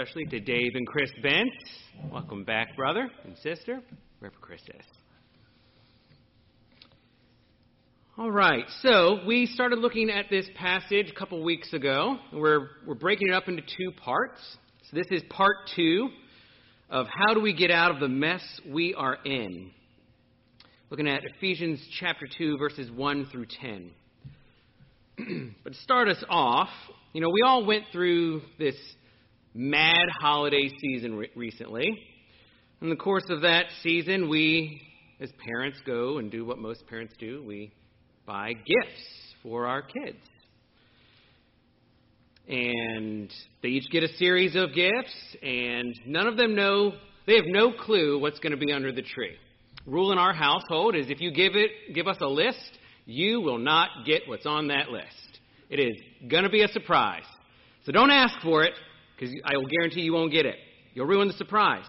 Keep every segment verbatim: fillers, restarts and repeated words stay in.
Especially to Dave and Chris Bent. Welcome back, brother and sister, wherever Chris is. All right, so we started looking at this passage a couple weeks ago. We're, we're breaking it up into two parts. So this is part two of how do we get out of the mess we are in. Looking at Ephesians chapter two, verses one through ten. But to start us off, you know, we all went through this mad holiday season re- recently. In the course of that season, we, as parents, go and do what most parents do. We buy gifts for our kids. And they each get a series of gifts, and none of them know, they have no clue what's going to be under the tree. Rule in our household is if you give it, give us a list, you will not get what's on that list. It is going to be a surprise. So don't ask for it, because I will guarantee you won't get it. You'll ruin the surprise.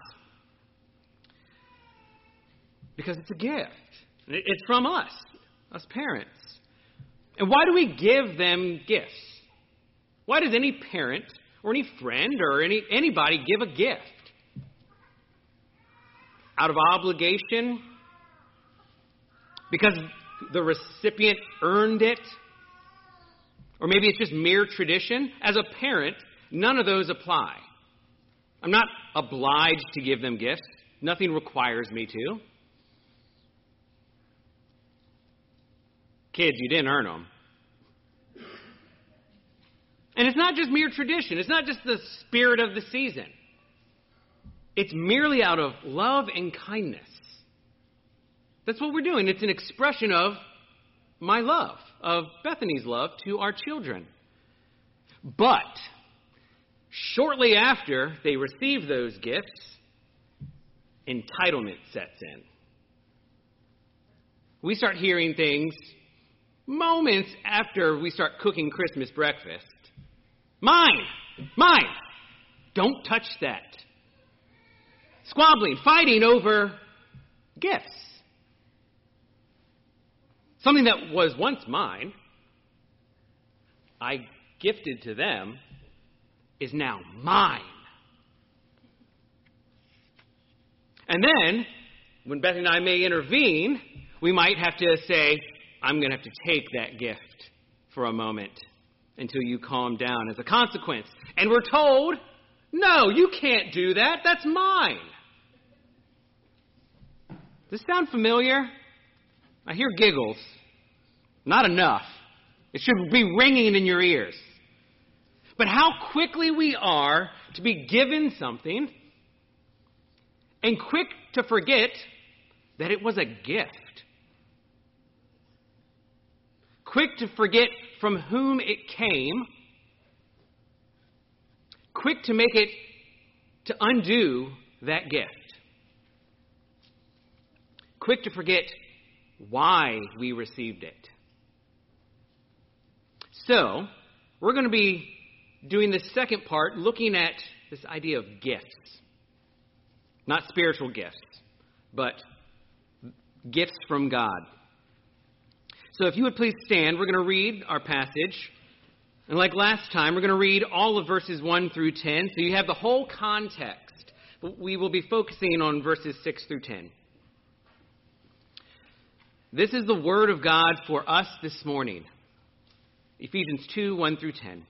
Because it's a gift. It's from us, us parents. And why do we give them gifts? Why does any parent or any friend or any anybody give a gift? Out of obligation? Because the recipient earned it? Or maybe it's just mere tradition? As a parent, none of those apply. I'm not obliged to give them gifts. Nothing requires me to. Kids, you didn't earn them. And it's not just mere tradition. It's not just the spirit of the season. It's merely out of love and kindness. That's what we're doing. It's an expression of my love, of Bethany's love to our children. But shortly after they receive those gifts, entitlement sets in. We start hearing things moments after we start cooking Christmas breakfast. Mine! Mine! Don't touch that. Squabbling, fighting over gifts. Something that was once mine, I gifted to them, is now mine. And then, when Beth and I may intervene, we might have to say, I'm going to have to take that gift for a moment until you calm down as a consequence. And we're told, no, you can't do that. That's mine. Does this sound familiar? I hear giggles. Not enough. It should be ringing in your ears. But how quickly we are to be given something and quick to forget that it was a gift. Quick to forget from whom it came. Quick to make it, to undo that gift. Quick to forget why we received it. So, we're going to be doing the second part, looking at this idea of gifts. Not spiritual gifts, but gifts from God. So if you would please stand, we're going to read our passage. And like last time, we're going to read all of verses one through ten, so you have the whole context. But we will be focusing on verses six through ten. This is the word of God for us this morning. Ephesians two, one through ten.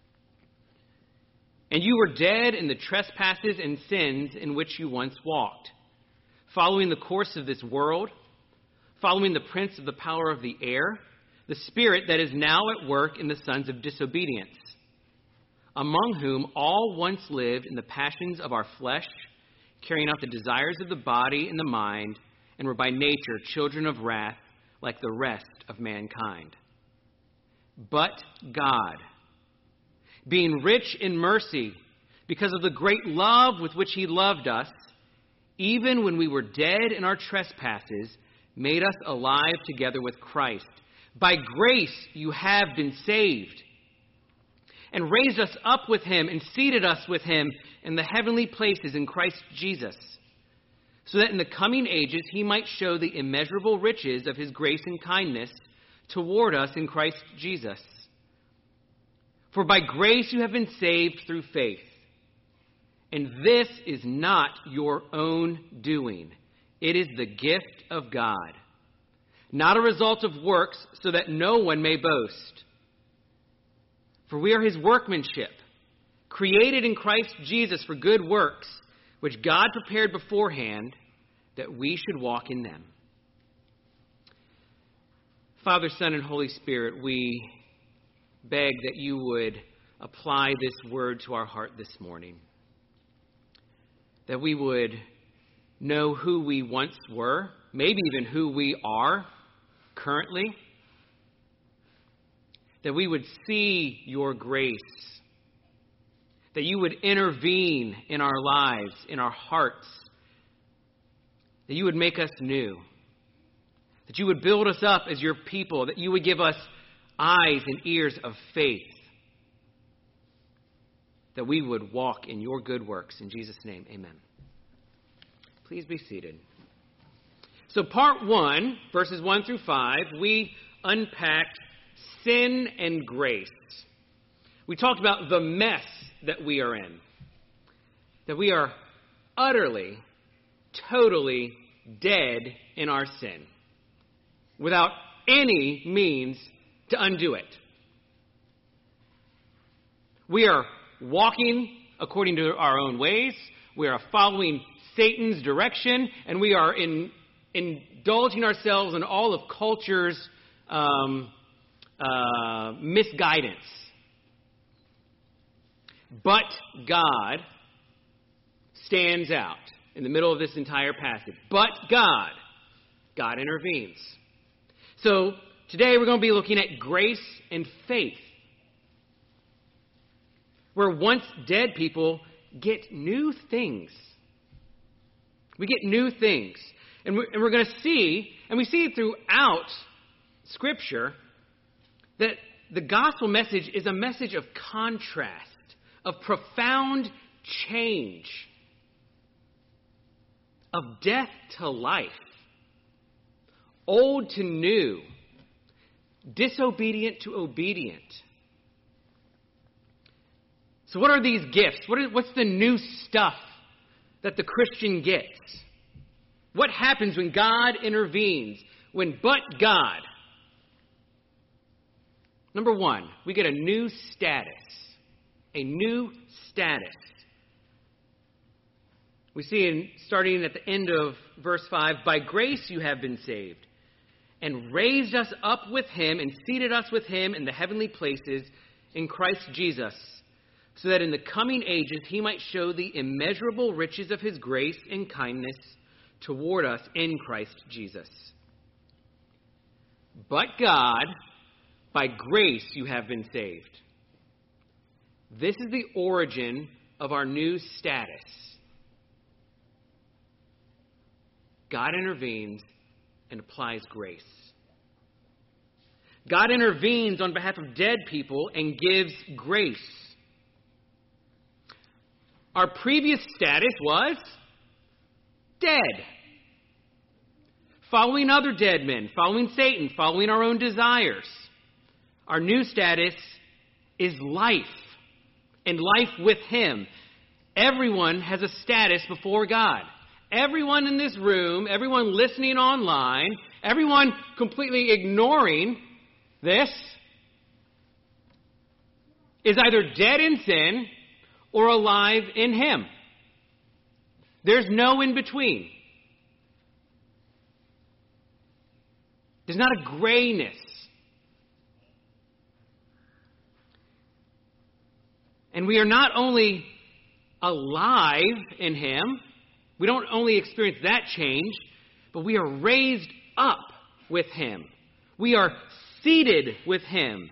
And you were dead in the trespasses and sins in which you once walked, following the course of this world, following the prince of the power of the air, the spirit that is now at work in the sons of disobedience, among whom all once lived in the passions of our flesh, carrying out the desires of the body and the mind, and were by nature children of wrath like the rest of mankind. But God, being rich in mercy, because of the great love with which he loved us, even when we were dead in our trespasses, made us alive together with Christ. By grace you have been saved, and raised us up with him and seated us with him in the heavenly places in Christ Jesus, so that in the coming ages he might show the immeasurable riches of his grace and kindness toward us in Christ Jesus. For by grace you have been saved through faith. And this is not your own doing. It is the gift of God, not a result of works, so that no one may boast. For we are his workmanship, created in Christ Jesus for good works, which God prepared beforehand that we should walk in them. Father, Son, and Holy Spirit, we beg that you would apply this word to our heart this morning. That we would know who we once were, maybe even who we are currently. That we would see your grace. That you would intervene in our lives, in our hearts. That you would make us new. That you would build us up as your people. That you would give us eyes and ears of faith. That we would walk in your good works. In Jesus' name, amen. Please be seated. So part one, verses one through five, we unpacked sin and grace. We talked about the mess that we are in. That we are utterly, totally dead in our sin. Without any means to undo it. We are walking according to our own ways. We are following Satan's direction, and we are in, indulging ourselves in all of culture's um, uh, misguidance. But God stands out in the middle of this entire passage. But God, God intervenes. So today we're going to be looking at grace and faith. Where once dead people get new things. We get new things. And we're, and we're going to see, and we see it throughout Scripture, that the gospel message is a message of contrast, of profound change, of death to life, old to new, disobedient to obedient. So what are these gifts? What is, what's the new stuff that the Christian gets? What happens when God intervenes? When but God? Number one, we get a new status. A new status. We see in starting at the end of verse five, by grace you have been saved, and raised us up with him, and seated us with him in the heavenly places in Christ Jesus, so that in the coming ages he might show the immeasurable riches of his grace and kindness toward us in Christ Jesus. But God, by grace you have been saved. This is the origin of our new status. God intervenes and applies grace. God intervenes on behalf of dead people and gives grace. Our previous status was dead. Following other dead men, following Satan, following our own desires. Our new status is life, and life with him. Everyone has a status before God. Everyone in this room, everyone listening online, everyone completely ignoring this is either dead in sin or alive in him. There's no in between. There's not a grayness. And we are not only alive in him, we don't only experience that change, but we are raised up with him. We are seated with him.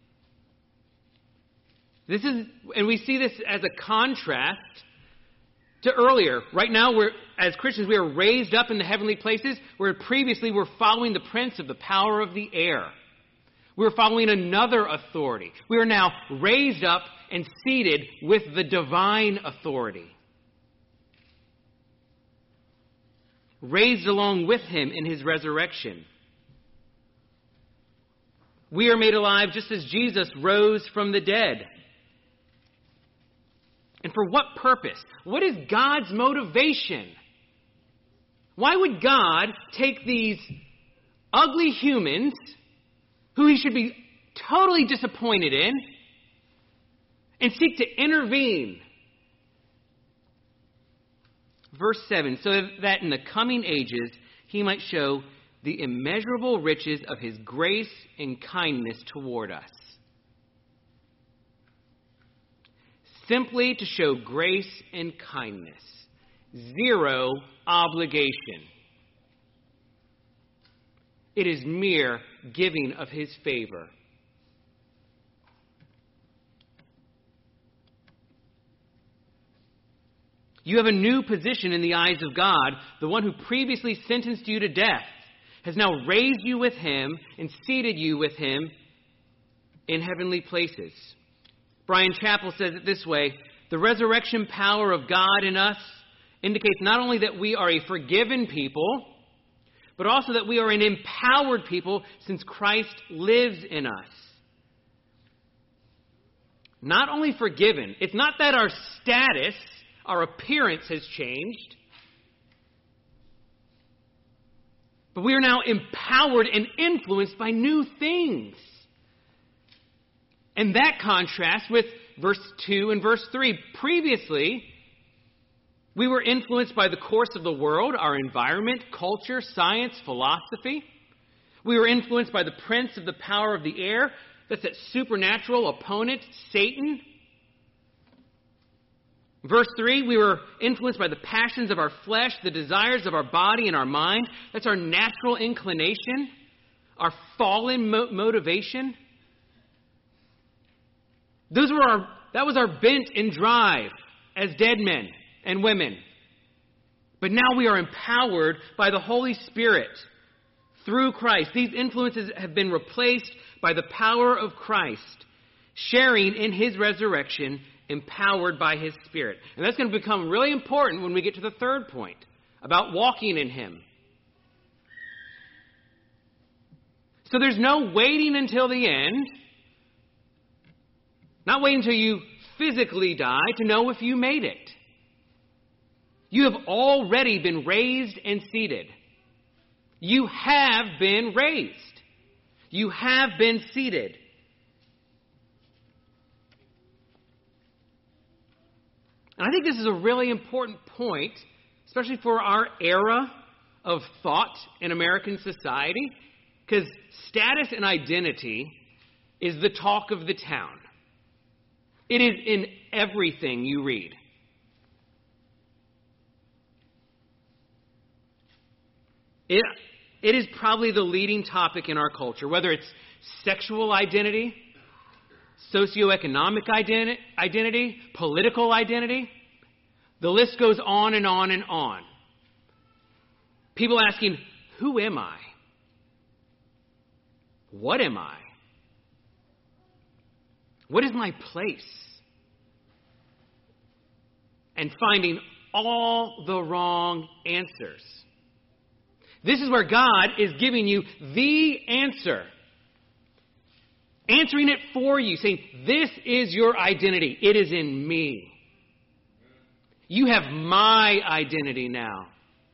This is, and we see this as a contrast to earlier. Right now, we're, as Christians, we are raised up in the heavenly places, where previously we're following the prince of the power of the air. We're following another authority. We are now raised up and seated with the divine authority. Raised along with him in his resurrection. We are made alive just as Jesus rose from the dead. And for what purpose? What is God's motivation? Why would God take these ugly humans, who he should be totally disappointed in, and seek to intervene? Verse seven, so that in the coming ages he might show the immeasurable riches of his grace and kindness toward us. Simply to show grace and kindness. Zero obligation. It is mere giving of his favor. You have a new position in the eyes of God. The one who previously sentenced you to death has now raised you with him and seated you with him in heavenly places. Brian Chappell says it this way: the resurrection power of God in us indicates not only that we are a forgiven people, but also that we are an empowered people since Christ lives in us. Not only forgiven, it's not that our status, our appearance has changed, but we are now empowered and influenced by new things. And that contrasts with verse two and verse three. Previously, we were influenced by the course of the world, our environment, culture, science, philosophy. We were influenced by the prince of the power of the air. That's that supernatural opponent, Satan. Verse three, we were influenced by the passions of our flesh, the desires of our body and our mind. That's our natural inclination, our fallen mo- motivation. Those were our, that was our bent and drive as dead men and women. But now we are empowered by the Holy Spirit through Christ. These influences have been replaced by the power of Christ, sharing in his resurrection, empowered by his Spirit. And that's going to become really important when we get to the third point about walking in him. So there's no waiting until the end. Not waiting until you physically die to know if you made it. You have already been raised and seated. You have been raised. You have been seated. And I think this is a really important point, especially for our era of thought in American society, because status and identity is the talk of the town. It is in everything you read. It, it is probably the leading topic in our culture, whether it's sexual identity, socioeconomic identi- identity, political identity. The list goes on and on and on. People asking, who am I? What am I? What is my place? And finding all the wrong answers. This is where God is giving you the answer. Answering it for you, saying, this is your identity. It is in me. You have my identity now.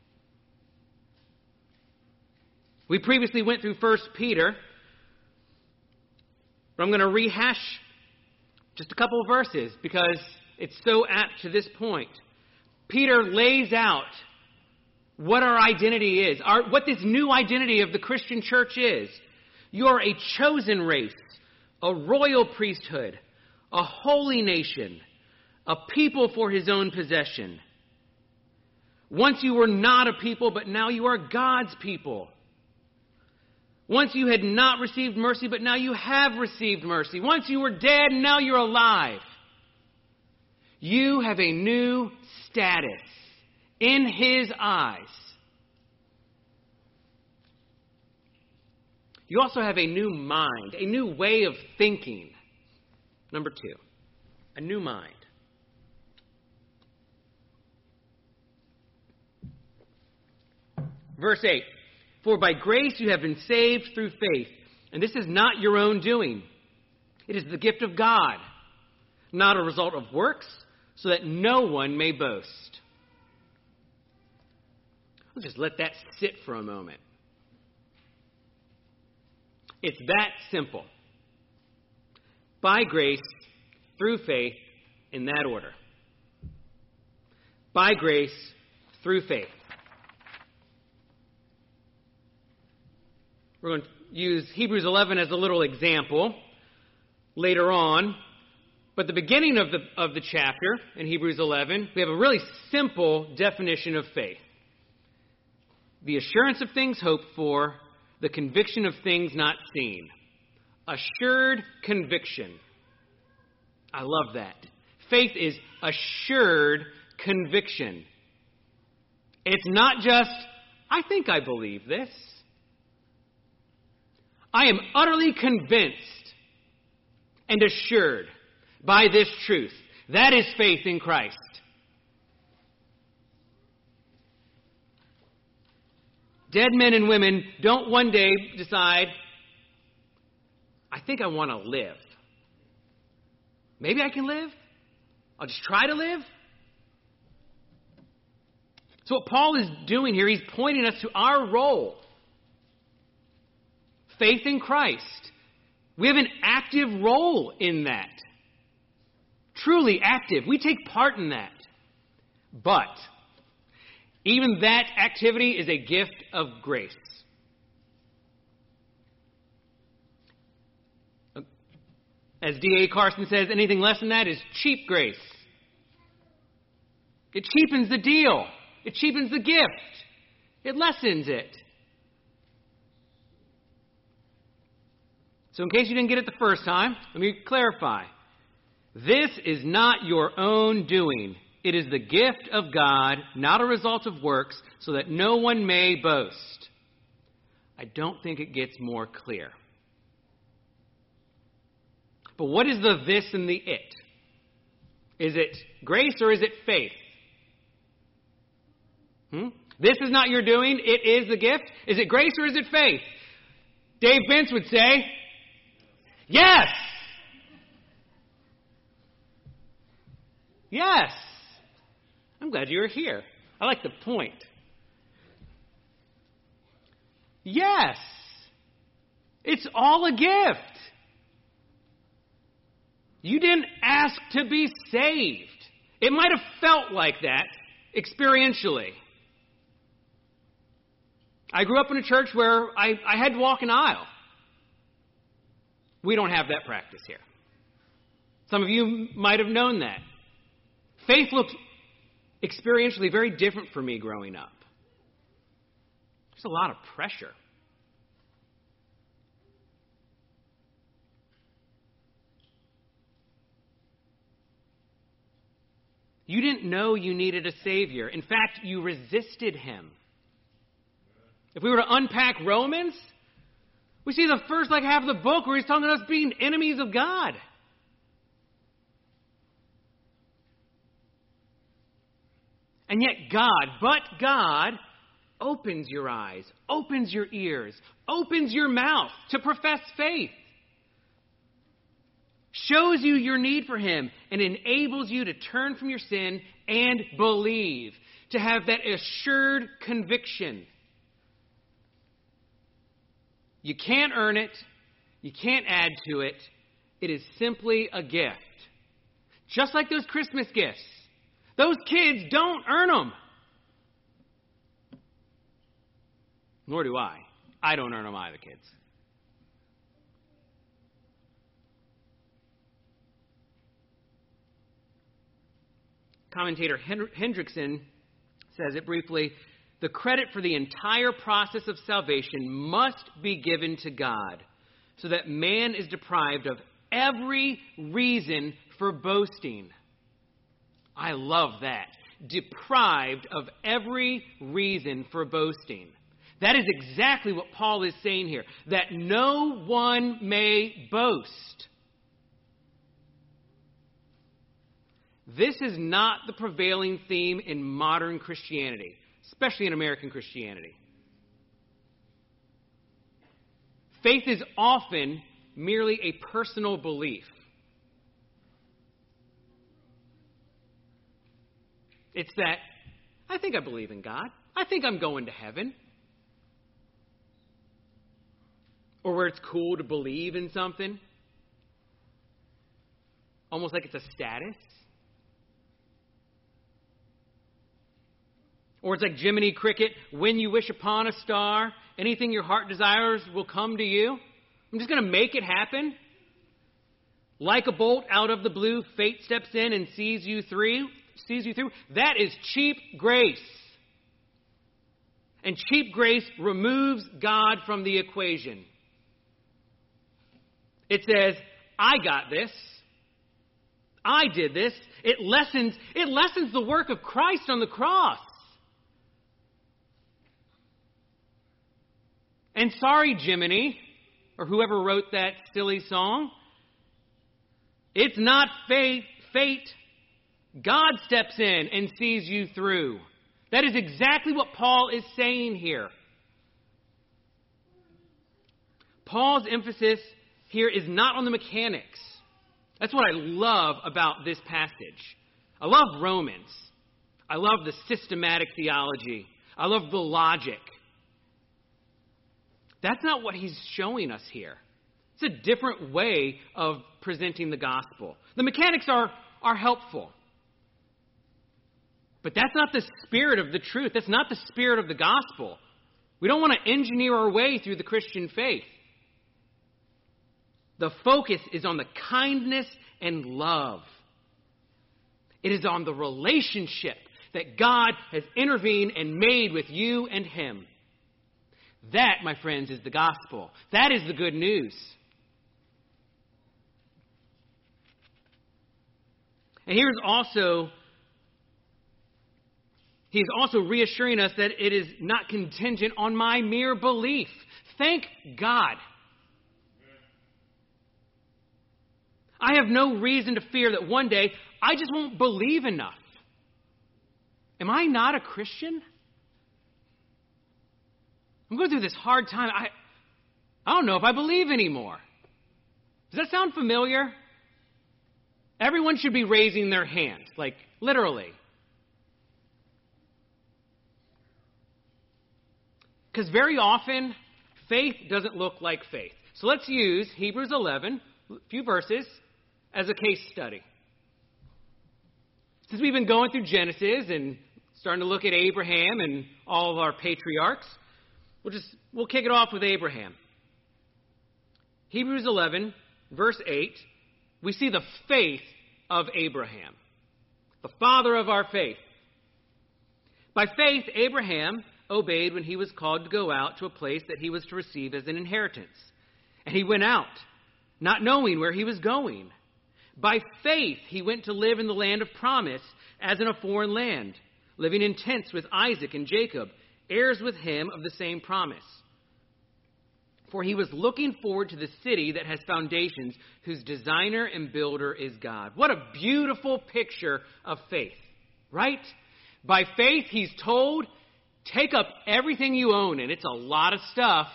We previously went through First Peter, but I'm going to rehash just a couple of verses because it's so apt to this point. Peter lays out what our identity is, our, what this new identity of the Christian church is. You're a chosen race, a royal priesthood, a holy nation, a people for his own possession. Once you were not a people, but now you are God's people. Once you had not received mercy, but now you have received mercy. Once you were dead, now you're alive. You have a new status in his eyes. You also have a new mind, a new way of thinking. Number two, a new mind. Verse eight, for by grace you have been saved through faith, and this is not your own doing. It is the gift of God, not a result of works, so that no one may boast. Let's just let that sit for a moment. It's that simple. By grace, through faith, in that order. By grace, through faith. We're going to use Hebrews eleven as a little example later on. But the beginning of the, of the chapter in Hebrews eleven, we have a really simple definition of faith. The assurance of things hoped for, the conviction of things not seen. Assured conviction. I love that. Faith is assured conviction. It's not just, I think I believe this. I am utterly convinced and assured by this truth. That is faith in Christ. Dead men and women don't one day decide, I think I want to live. Maybe I can live. I'll just try to live. So what Paul is doing here, he's pointing us to our role. Faith in Christ. We have an active role in that. Truly active. We take part in that. But even that activity is a gift of grace. As D A Carson says, anything less than that is cheap grace. It cheapens the deal. It cheapens the gift. It lessens it. So in case you didn't get it the first time, let me clarify. This is not your own doing. It is the gift of God, not a result of works, so that no one may boast. I don't think it gets more clear. But what is the this and the it? Is it grace or is it faith? Hmm? This is not your doing. It is the gift. Is it grace or is it faith? Dave Bentz would say, yes. Yes. I'm glad you're here. I like the point. Yes. It's all a gift. You didn't ask to be saved. It might have felt like that experientially. I grew up in a church where I, I had to walk an aisle. We don't have that practice here. Some of you might have known that. Faith looked experientially very different for me growing up. There's a lot of pressure. You didn't know you needed a Savior. In fact, you resisted Him. If we were to unpack Romans, we see the first like half of the book where he's talking about us being enemies of God. And yet God, but God, opens your eyes, opens your ears, opens your mouth to profess faith. Shows you your need for Him and enables you to turn from your sin and believe, to have that assured conviction. You can't earn it. You can't add to it. It is simply a gift. Just like those Christmas gifts. Those kids don't earn them. Nor do I. I don't earn them either, kids. Commentator Hendrickson says it briefly. The credit for the entire process of salvation must be given to God, so that man is deprived of every reason for boasting. I love that. Deprived of every reason for boasting. That is exactly what Paul is saying here. That no one may boast. This is not the prevailing theme in modern Christianity, especially in American Christianity. Faith is often merely a personal belief. It's that, I think I believe in God. I think I'm going to heaven. Or where it's cool to believe in something. Almost like it's a status. Or it's like Jiminy Cricket, when you wish upon a star, anything your heart desires will come to you. I'm just going to make it happen. Like a bolt out of the blue, fate steps in and sees you through. Sees you through. That is cheap grace. And cheap grace removes God from the equation. It says, I got this. I did this. It lessens, it lessens the work of Christ on the cross. And sorry, Jiminy, or whoever wrote that silly song, it's not fate, fate. God steps in and sees you through. That is exactly what Paul is saying here. Paul's emphasis here is not on the mechanics. That's what I love about this passage. I love Romans. I love the systematic theology. I love the logic. That's not what he's showing us here. It's a different way of presenting the gospel. The mechanics are, are helpful. But that's not the spirit of the truth. That's not the spirit of the gospel. We don't want to engineer our way through the Christian faith. The focus is on the kindness and love. It is on the relationship that God has intervened and made with you and him. That, my friends, is the gospel. That is the good news. And here's also, he's also reassuring us that it is not contingent on my mere belief. Thank God. I have no reason to fear that one day I just won't believe enough. Am I not a Christian? I'm going through this hard time. I, I don't know if I believe anymore. Does that sound familiar? Everyone should be raising their hand, like literally. Because very often, faith doesn't look like faith. So let's use Hebrews eleven, a few verses, as a case study. Since we've been going through Genesis and starting to look at Abraham and all of our patriarchs, we'll just we'll kick it off with Abraham. Hebrews eleven, verse eight, we see the faith of Abraham, the father of our faith. By faith, Abraham obeyed when he was called to go out to a place that he was to receive as an inheritance. And he went out, not knowing where he was going. By faith, he went to live in the land of promise as in a foreign land, living in tents with Isaac and Jacob, heirs with him of the same promise. For he was looking forward to the city that has foundations, whose designer and builder is God. What a beautiful picture of faith, right? By faith, he's told, take up everything you own, and it's a lot of stuff,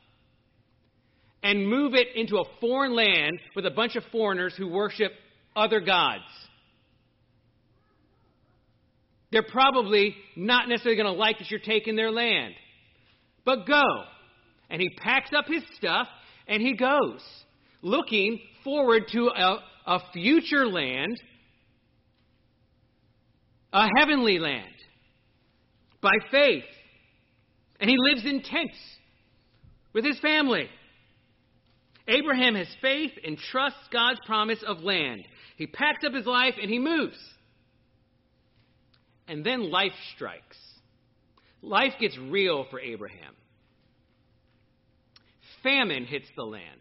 and move it into a foreign land with a bunch of foreigners who worship other gods. They're probably not necessarily going to like that you're taking their land. But go. And he packs up his stuff and he goes, looking forward to a, a future land, a heavenly land, by faith. And he lives in tents with his family. Abraham has faith and trusts God's promise of land. He packs up his life and he moves. And then life strikes. Life gets real for Abraham. Famine hits the land.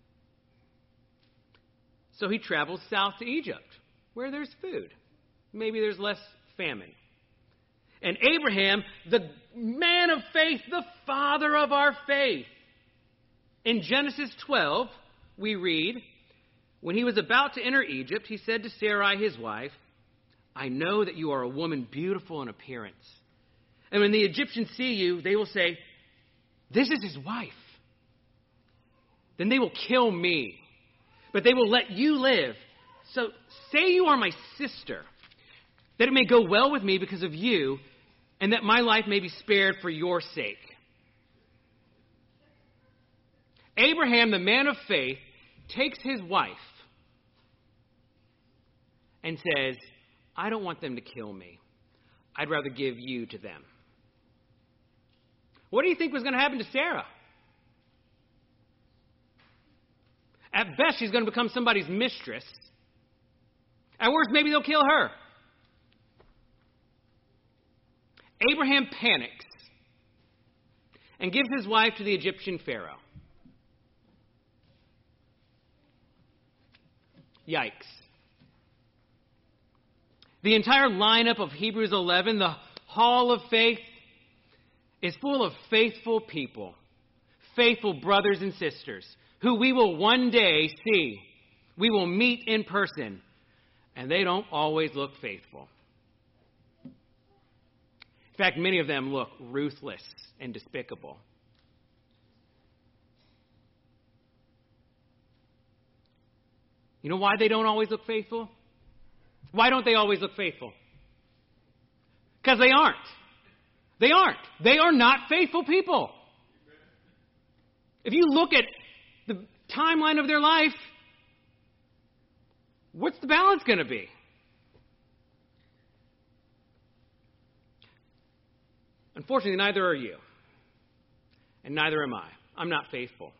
So he travels south to Egypt, where there's food. Maybe there's less famine. And Abraham, the man of faith, the father of our faith. In Genesis twelve, we read, when he was about to enter Egypt, he said to Sarai, his wife, I know that you are a woman beautiful in appearance. And when the Egyptians see you, they will say, this is his wife. Then they will kill me, but they will let you live. So say you are my sister. that it may go well with me because of you, and that my life may be spared for your sake. Abraham, the man of faith, takes his wife and says, I don't want them to kill me. I'd rather give you to them. What do you think was going to happen to Sarah? At best, she's going to become somebody's mistress. At worst, maybe they'll kill her. Abraham panics and gives his wife to the Egyptian Pharaoh. Yikes. The entire lineup of Hebrews eleven, the Hall of Faith, is full of faithful people, faithful brothers and sisters, who we will one day see. We will meet in person, and they don't always look faithful. In fact, many of them look ruthless and despicable. You know why they don't always look faithful? Why don't they always look faithful? Because they aren't. They aren't. They are not faithful people. If you look at the timeline of their life, what's the balance going to be? Unfortunately, neither are you. And neither am I. I'm not faithful.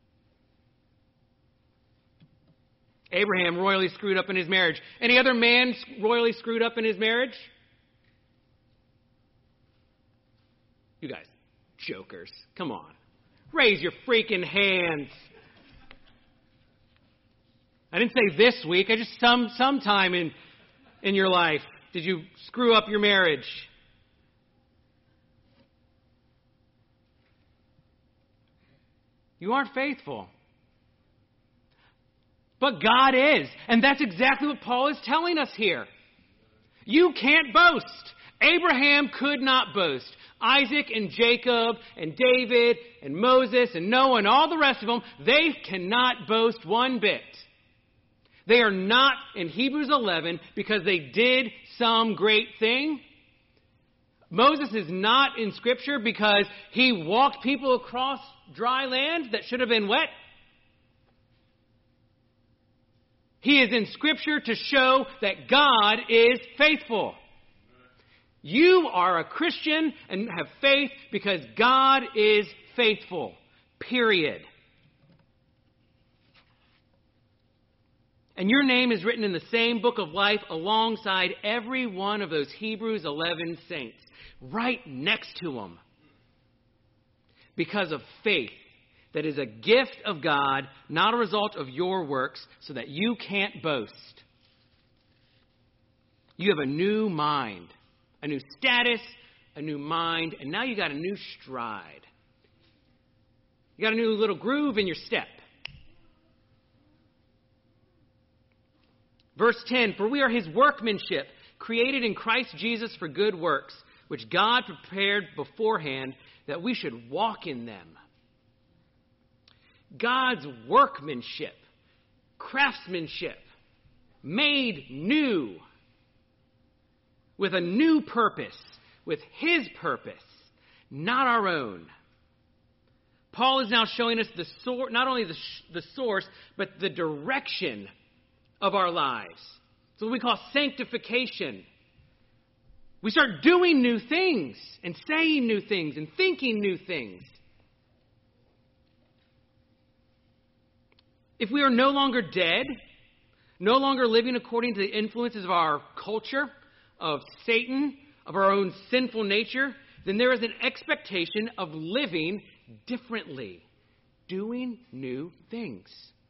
Abraham royally screwed up in his marriage. Any other man royally screwed up in his marriage? You guys, jokers. Come on. Raise your freaking hands. I didn't say this week. I just some sometime in, in your life did you screw up your marriage. You aren't faithful. But God is. And that's exactly what Paul is telling us here. You can't boast. Abraham could not boast. Isaac and Jacob and David and Moses and Noah and all the rest of them, they cannot boast one bit. They are not in Hebrews eleven because they did some great thing. Moses is not in Scripture because he walked people across dry land that should have been wet. He is in Scripture to show that God is faithful. You are a Christian and have faith because God is faithful. Period. And your name is written in the same book of life alongside every one of those Hebrews eleven saints. Right next to them. Because of faith. That is a gift of God, not a result of your works, so that you can't boast. You have a new mind, a new status, a new mind, and now you got a new stride. You got a new little groove in your step. Verse ten, for we are his workmanship, created in Christ Jesus for good works, which God prepared beforehand that we should walk in them. God's workmanship, craftsmanship, made new, with a new purpose, with his purpose, not our own. Paul is now showing us the sor- not only the, sh- the source, but the direction of our lives. It's what we call sanctification. We start doing new things and saying new things and thinking new things. If we are no longer dead, no longer living according to the influences of our culture, of Satan, of our own sinful nature, then there is an expectation of living differently, doing new things.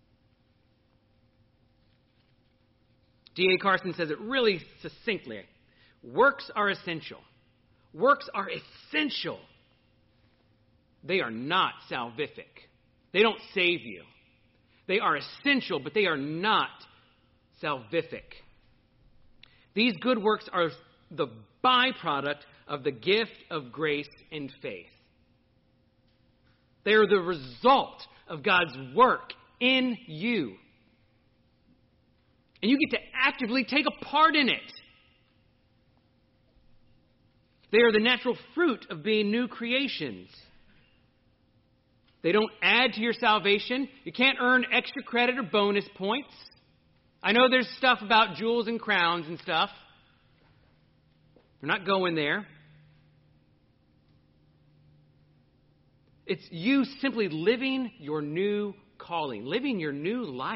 D A Carson says it really succinctly. Works are essential. Works are essential. They are not salvific. They don't save you. They are essential, but they are not salvific. These good works are the byproduct of the gift of grace and faith. They are the result of God's work in you. And you get to actively take a part in it. They are the natural fruit of being new creations. They don't add to your salvation. You can't earn extra credit or bonus points. I know there's stuff about jewels and crowns and stuff. We're not going there. It's you simply living your new calling, living your new life.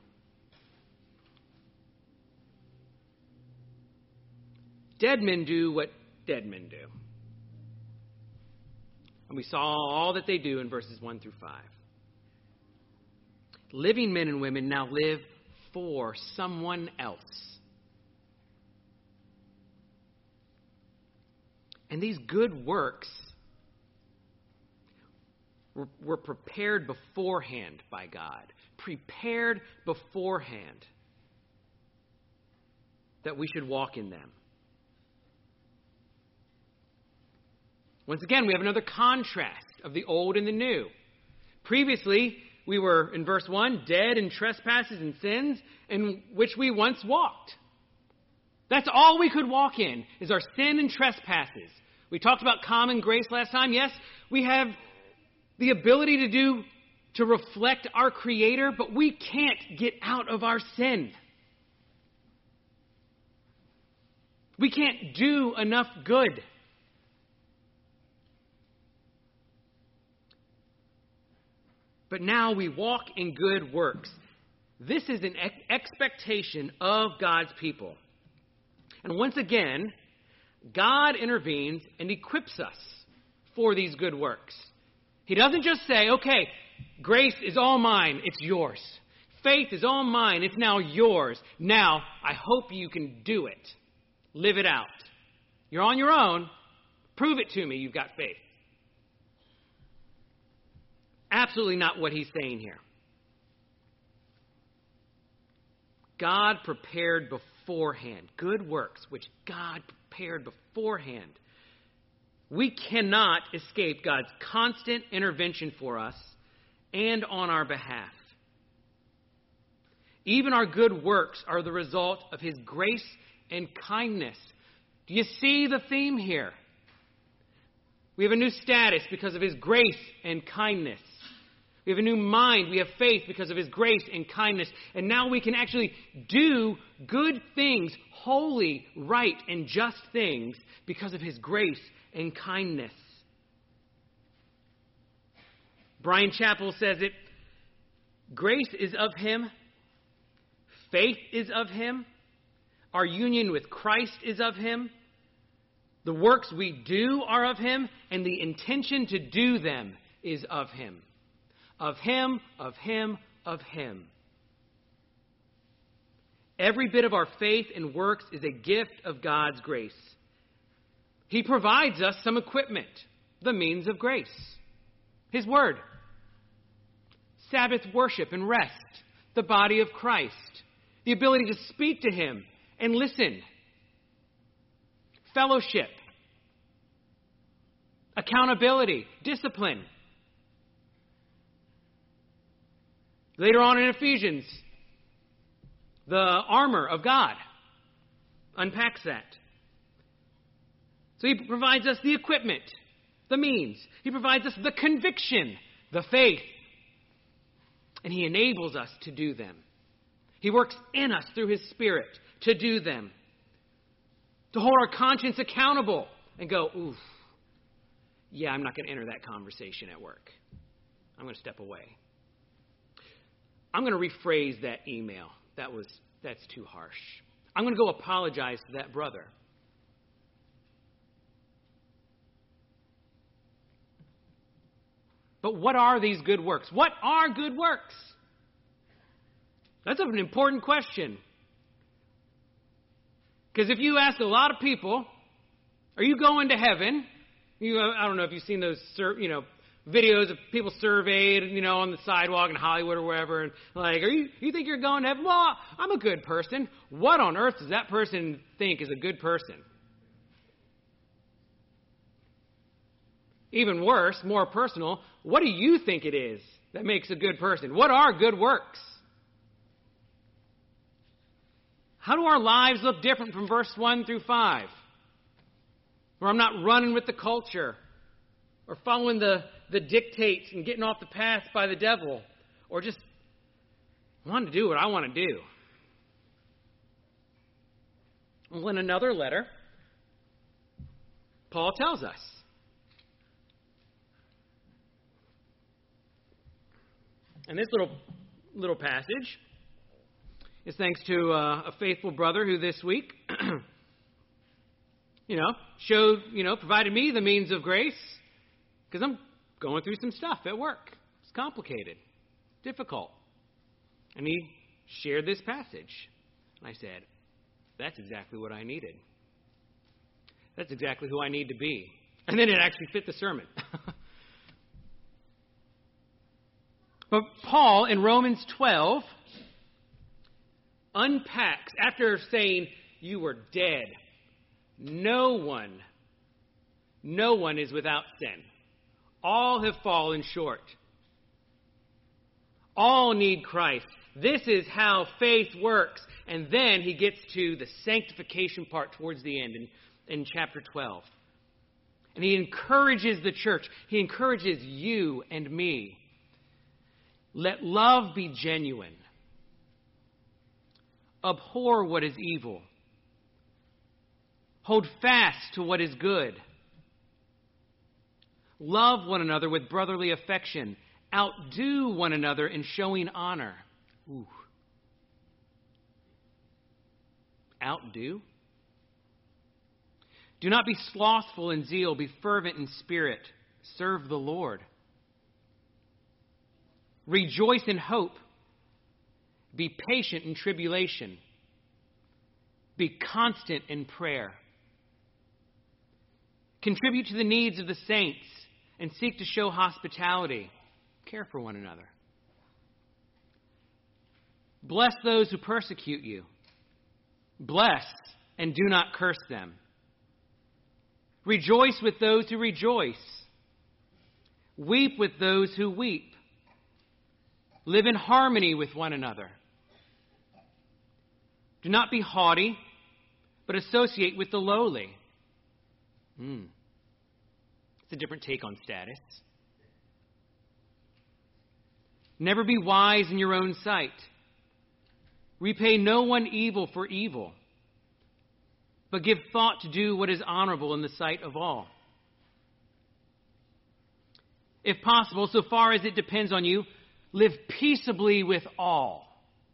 Dead men do what dead men do. And we saw all that they do in verses one through five. Living men and women now live for someone else. And these good works were, were prepared beforehand by God. Prepared beforehand that we should walk in them. Once again, we have another contrast of the old and the new. Previously, we were, in verse one, dead in trespasses and sins in which we once walked. That's all we could walk in, is our sin and trespasses. We talked about common grace last time. Yes, we have the ability to do, to reflect our Creator, but we can't get out of our sin. We can't do enough good. But now we walk in good works. This is an ex- expectation of God's people. And once again, God intervenes and equips us for these good works. He doesn't just say, okay, grace is all mine, it's yours. Faith is all mine, it's now yours. Now, I hope you can do it. Live it out. You're on your own. Prove it to me you've got faith. Absolutely not what he's saying here. God prepared beforehand. Good works, which God prepared beforehand. We cannot escape God's constant intervention for us and on our behalf. Even our good works are the result of his grace and kindness. Do you see the theme here? We have a new status because of his grace and kindness. We have a new mind. We have faith because of his grace and kindness. And now we can actually do good things, holy, right, and just things because of his grace and kindness. Brian Chappell says it, grace is of him, faith is of him, our union with Christ is of him, the works we do are of him, and the intention to do them is of him. Of him, of him, of him. Every bit of our faith and works is a gift of God's grace. He provides us some equipment, the means of grace. His word. Sabbath worship and rest, the body of Christ. The ability to speak to him and listen. Fellowship. Accountability. Discipline. Later on in Ephesians, the armor of God unpacks that. So he provides us the equipment, the means. He provides us the conviction, the faith. And he enables us to do them. He works in us through his Spirit to do them. To hold our conscience accountable and go, oof, yeah, I'm not going to enter that conversation at work. I'm going to step away. I'm going to rephrase that email. That was, that's too harsh. I'm going to go apologize to that brother. But what are these good works? What are good works? That's an important question. Because if you ask a lot of people, are you going to heaven? You, I don't know if you've seen those, you know, videos of people surveyed, you know, on the sidewalk in Hollywood or wherever, and like, are you, you think you're going to heaven? Well, I'm a good person. What on earth does that person think is a good person? Even worse, more personal, what do you think it is that makes a good person? What are good works? How do our lives look different from verse one through five? Or I'm not running with the culture, or following the, the dictates and getting off the path by the devil, or just want to do what I want to do. Well, in another letter, Paul tells us. And this little little passage is thanks to uh, a faithful brother who this week, you know, showed, you know, provided me the means of grace, because I'm going through some stuff at work. It's complicated, difficult. And he shared this passage. And I said, that's exactly what I needed. That's exactly who I need to be. And then it actually fit the sermon. But Paul in Romans twelve unpacks, after saying you were dead, no one, no one is without sin. All have fallen short. All need Christ. This is how faith works. And then he gets to the sanctification part towards the end in, in chapter twelve. And he encourages the church. He encourages you and me. Let love be genuine. Abhor what is evil. Hold fast to what is good. Love one another with brotherly affection. Outdo one another in showing honor. Ooh. Outdo? Do not be slothful in zeal. Be fervent in spirit. Serve the Lord. Rejoice in hope. Be patient in tribulation. Be constant in prayer. Contribute to the needs of the saints and seek to show hospitality. Care for one another. Bless those who persecute you. Bless and do not curse them. Rejoice with those who rejoice. Weep with those who weep. Live in harmony with one another. Do not be haughty, but associate with the lowly. Hmm. It's a different take on status. Never be wise in your own sight. Repay no one evil for evil, but give thought to do what is honorable in the sight of all. If possible, so far as it depends on you, live peaceably with all.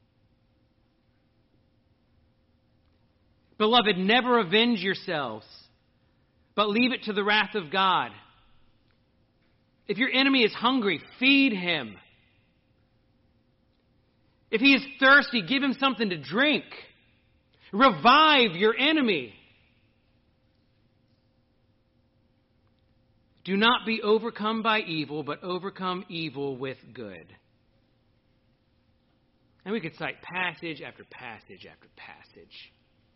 Beloved, never avenge yourselves, but leave it to the wrath of God. If your enemy is hungry, feed him. If he is thirsty, give him something to drink. Revive your enemy. Do not be overcome by evil, but overcome evil with good. And we could cite passage after passage after passage.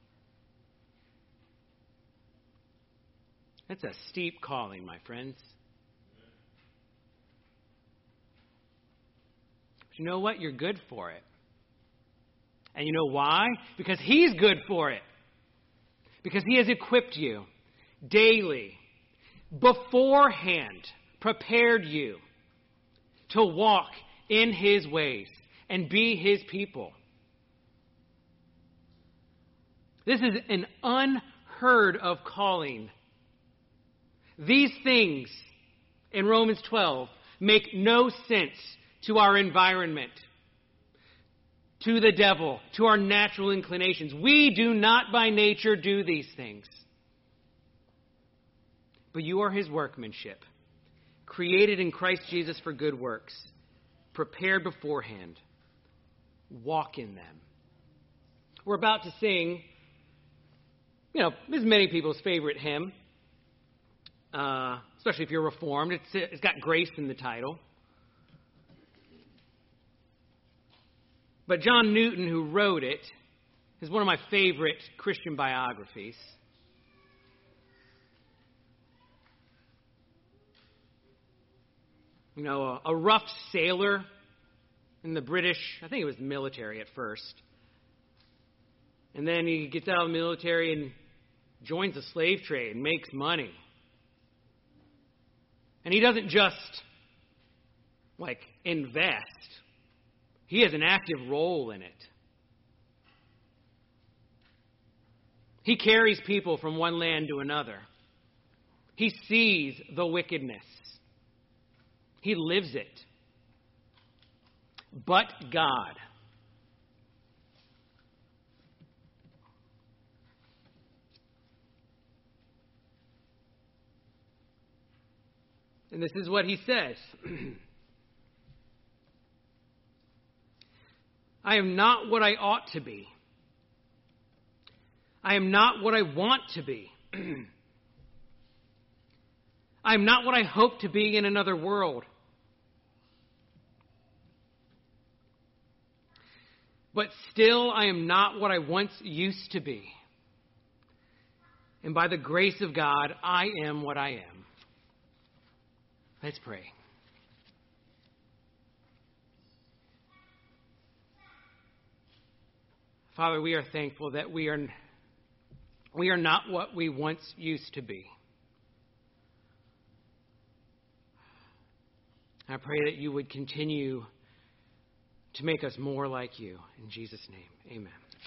That's a steep calling, my friends. But you know what? You're good for it. And you know why? Because He's good for it. Because He has equipped you daily, beforehand, prepared you to walk in His ways and be His people. This is an unheard of calling. These things in Romans twelve make no sense to our environment, to the devil, to our natural inclinations. We do not by nature do these things. But you are His workmanship, created in Christ Jesus for good works, prepared beforehand. Walk in them. We're about to sing, you know, this is many people's favorite hymn. Uh, especially if you're Reformed. It's, it's got grace in the title. But John Newton, who wrote it, is one of my favorite Christian biographies. You know, a, a rough sailor in the British, I think it was the military at first. And then he gets out of the military and joins the slave trade, makes money. And he doesn't just, like, invest. He has an active role in it. He carries people from one land to another. He sees the wickedness. He lives it. But God. And this is what he says. I am not what I ought to be. I am not what I want to be. I am not what I hope to be in another world. But still, I am not what I once used to be. And by the grace of God, I am what I am. Let's pray. Father, we are thankful that we are, we are not what we once used to be. I pray that you would continue to make us more like you. In Jesus' name, amen.